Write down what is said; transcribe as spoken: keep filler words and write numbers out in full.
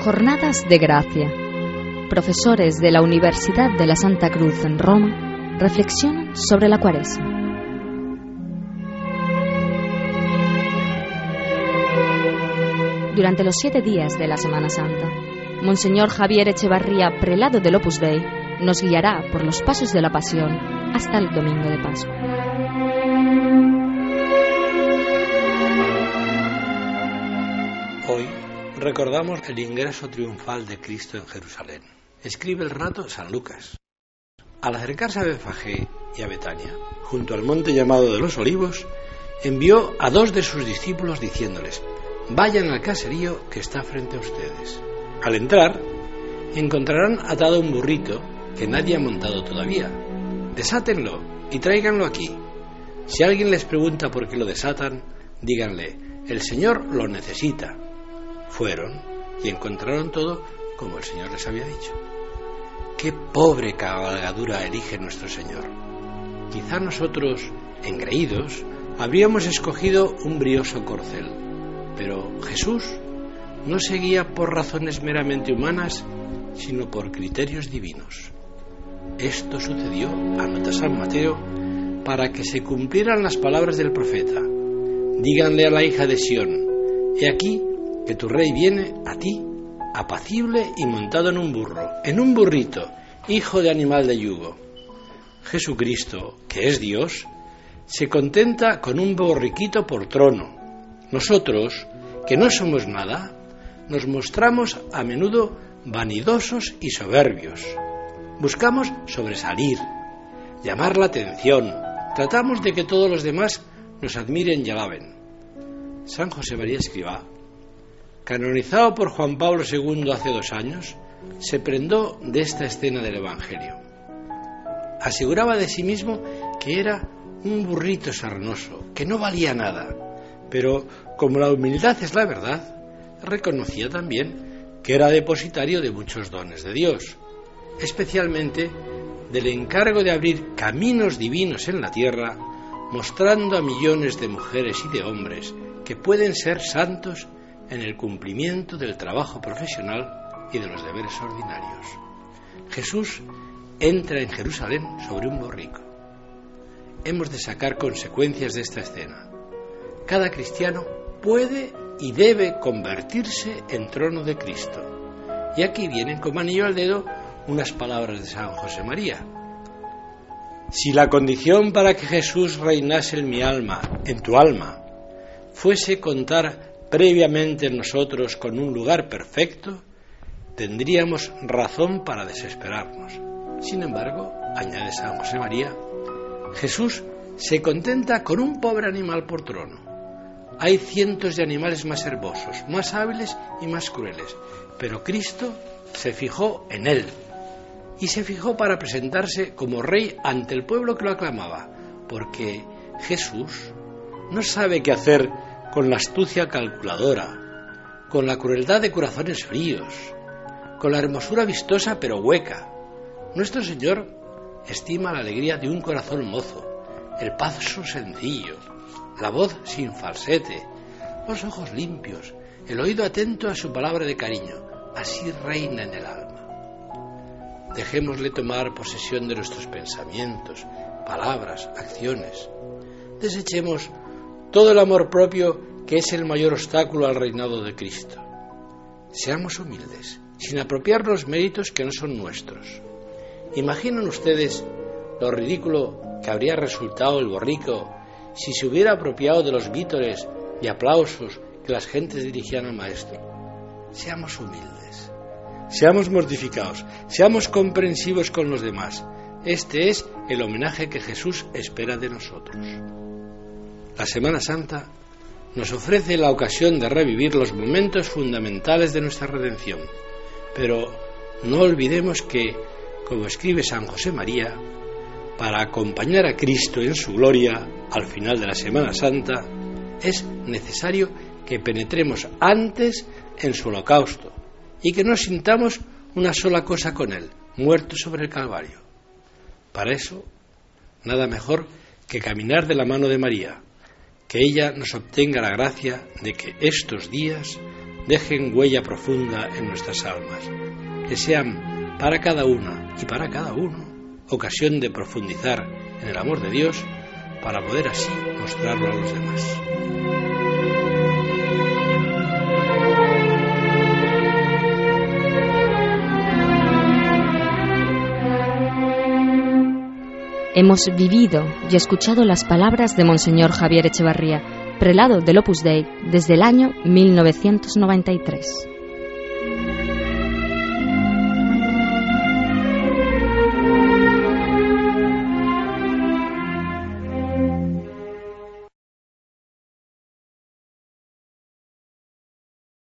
Jornadas de Gracia. Profesores de la Universidad de la Santa Cruz en Roma reflexionan sobre la Cuaresma. Durante los siete días de la Semana Santa, Monseñor Javier Echevarría, prelado del Opus Dei, nos guiará por los pasos de la Pasión hasta el Domingo de Pascua. Hoy recordamos el ingreso triunfal de Cristo en Jerusalén. Escribe el relato San Lucas. Al acercarse a Betfagé y a Betania, junto al monte llamado de los Olivos, envió a dos de sus discípulos diciéndoles: vayan al caserío que está frente a ustedes. Al entrar, encontrarán atado un burrito que nadie ha montado todavía. Desátenlo y tráiganlo aquí. Si alguien les pregunta por qué lo desatan, díganle: el Señor lo necesita. Fueron y encontraron todo como el Señor les había dicho. Qué pobre cabalgadura elige nuestro Señor. Quizá nosotros, engreídos, habríamos escogido un brioso corcel, pero Jesús no se guía por razones meramente humanas, sino por criterios divinos. Esto sucedió, anota San Mateo, para que se cumplieran las palabras del profeta: díganle a la hija de Sión, he aquí que tu rey viene a ti, apacible y montado en un burro, en un burrito, hijo de animal de yugo. Jesucristo, que es Dios, se contenta con un borriquito por trono. Nosotros, que no somos nada, nos mostramos a menudo vanidosos y soberbios. Buscamos sobresalir, llamar la atención, tratamos de que todos los demás nos admiren y alaben. San José María Escrivá, canonizado por Juan Pablo segundo hace dos años, se prendó de esta escena del Evangelio. Aseguraba de sí mismo que era un burrito sarnoso, que no valía nada, pero como la humildad es la verdad, reconocía también que era depositario de muchos dones de Dios, especialmente del encargo de abrir caminos divinos en la tierra, mostrando a millones de mujeres y de hombres que pueden ser santos en el cumplimiento del trabajo profesional y de los deberes ordinarios. Jesús entra en Jerusalén sobre un borrico. Hemos de sacar consecuencias de esta escena. Cada cristiano puede y debe convertirse en trono de Cristo. Y aquí vienen como anillo al dedo unas palabras de San José María. Si la condición para que Jesús reinase en mi alma, en tu alma, fuese contar previamente en nosotros con un lugar perfecto, tendríamos razón para desesperarnos. Sin embargo, añade San José María, Jesús se contenta con un pobre animal por trono. Hay cientos de animales más hermosos, más hábiles y más crueles, pero Cristo se fijó en él, y se fijó para presentarse como rey ante el pueblo que lo aclamaba, porque Jesús no sabe qué hacer con la astucia calculadora, con la crueldad de corazones fríos, con la hermosura vistosa pero hueca. Nuestro Señor estima la alegría de un corazón mozo, el paso sencillo, la voz sin falsete, los ojos limpios, el oído atento a su palabra de cariño. Así reina en el alma. Dejémosle tomar posesión de nuestros pensamientos, palabras, acciones. Desechemos todo el amor propio que es el mayor obstáculo al reinado de Cristo. Seamos humildes, sin apropiarnos méritos que no son nuestros. ¿Imaginan ustedes lo ridículo que habría resultado el borrico si se hubiera apropiado de los vítores y aplausos que las gentes dirigían al Maestro? Seamos humildes, seamos mortificados, seamos comprensivos con los demás. Este es el homenaje que Jesús espera de nosotros. La Semana Santa nos ofrece la ocasión de revivir los momentos fundamentales de nuestra redención, pero no olvidemos que, como escribe San José María, para acompañar a Cristo en su gloria al final de la Semana Santa, es necesario que penetremos antes en su holocausto y que no sintamos una sola cosa con él, muerto sobre el Calvario. Para eso, nada mejor que caminar de la mano de María, que ella nos obtenga la gracia de que estos días dejen huella profunda en nuestras almas, que sean para cada una y para cada uno ocasión de profundizar en el amor de Dios para poder así mostrarlo a los demás. Hemos vivido y escuchado las palabras de Monseñor Javier Echevarría, prelado del Opus Dei desde el año mil novecientos noventa y tres.